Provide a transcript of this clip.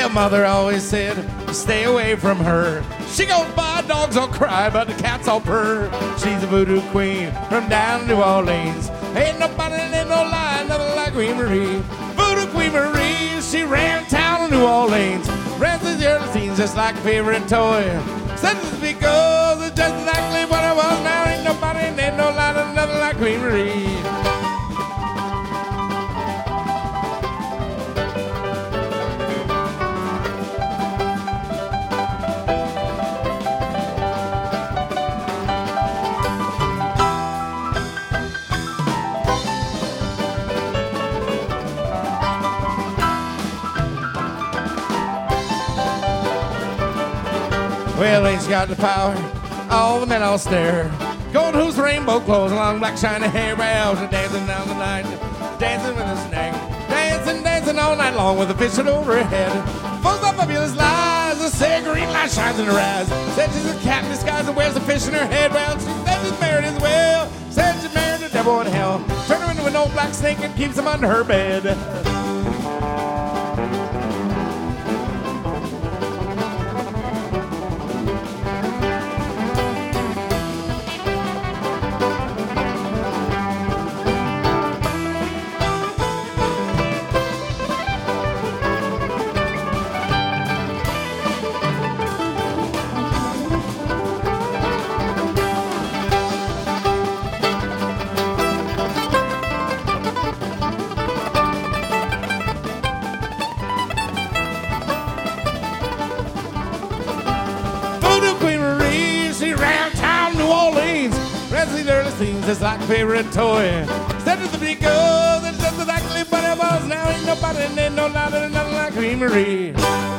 Well, mother always said, stay away from her. She goes by, dogs all cry, but the cats all purr. She's a voodoo queen from down New Orleans. Ain't nobody, ain't no lie, nothing like Queen Marie. Voodoo Queen Marie, she ran town in New Orleans. Ran through the early teens just like a favorite toy. Said this because it's just exactly what I was. Now ain't nobody, ain't no lie, nothing like Queen Marie. Well, ain't she got the power? All the men all stare. Gold hoops, rainbow clothes, long black shiny hair. Well, she's dancing down the night, dancing with a snake. Dancing, dancing all night long with a fishing over her head. Folks up fabulous lies, a say green light shines in her eyes. Said she's a cat in disguise and wears a fish in her head. Well, she said she's married as well. Said she married the devil in hell. Turned her into an old black snake and keeps him under her bed. Just like a favorite toy. Said to the big girl, that's just exactly what it was. Now ain't nobody, ain't no louder, nothing like Queen Marie.